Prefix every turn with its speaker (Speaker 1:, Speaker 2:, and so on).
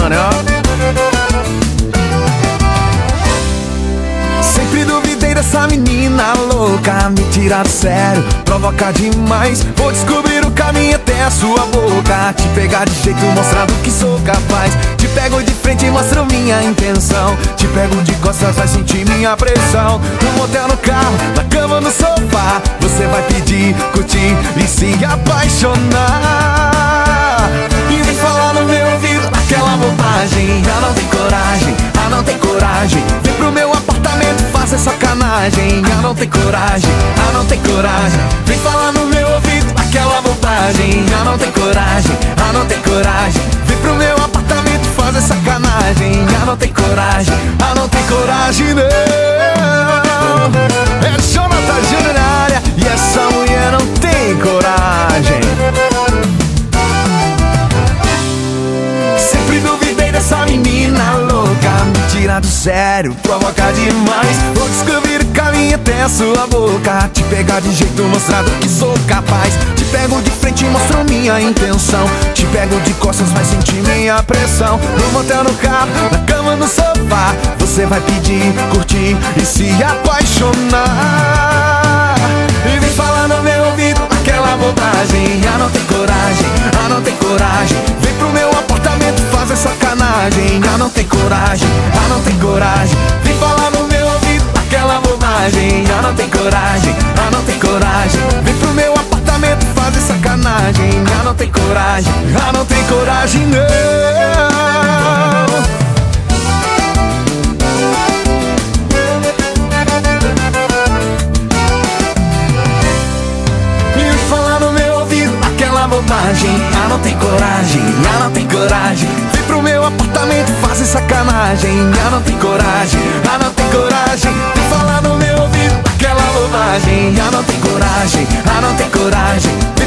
Speaker 1: mano, ó. Sempre duvidei dessa menina louca, me tirar do sério, provoca demais. Vou descobrir o caminho até a sua boca, te pegar de jeito mostrando que sou capaz. Te pego de frente e mostro minha intenção, te pego de costas, vai sentir minha pressão. No motel, no carro, na cama, no sofá, você vai pedir, curtir e se apaixonar. E vem falar no meu ouvido aquela bobagem. Ah, não tem coragem, ah, não tem coragem. Vem pro meu apartamento, faça sacanagem. Ah, não tem coragem, ah, não tem coragem. Vem falar no meu ouvido aquela bobagem. Ah, não tem coragem, ah, não tem coragem. Vem pro meu apartamento, fazer sacanagem. Ah, não tem coragem, ah, não tem coragem, não. É Jonathan Júnior na área e essa mulher não tem coragem. Sempre duvidei dessa menina louca, me tirar do sério, provoca demais. Vou descobrir o caminho até a sua boca, te pegar de jeito mostrando que sou capaz. Te pego de frente e mostro minha intenção, te pego de costas, vai sentir minha pressão. No motel, no carro, na cama, no sofá, você vai pedir, curtir e se apaixonar. E vem falar no meu ouvido aquela bobagem. Ah, não tem coragem, ah, não tem coragem. Vem pro meu apartamento fazer sacanagem. Ah, não tem coragem, ah, não tem coragem. Vem falar no meu ouvido aquela bobagem. Ah, não tem coragem, ah, não tem coragem. Vem pro meu apartamento fazer sacanagem. Ah, não tem coragem, ah, não tem coragem, não. Ah, não tem coragem, ah, não tem coragem. Vem pro meu apartamento, fazer sacanagem. Ah, não tem coragem, ah, não tem coragem. Vem falar no meu ouvido aquela bobagem. Ah, não tem coragem, ah, não tem coragem.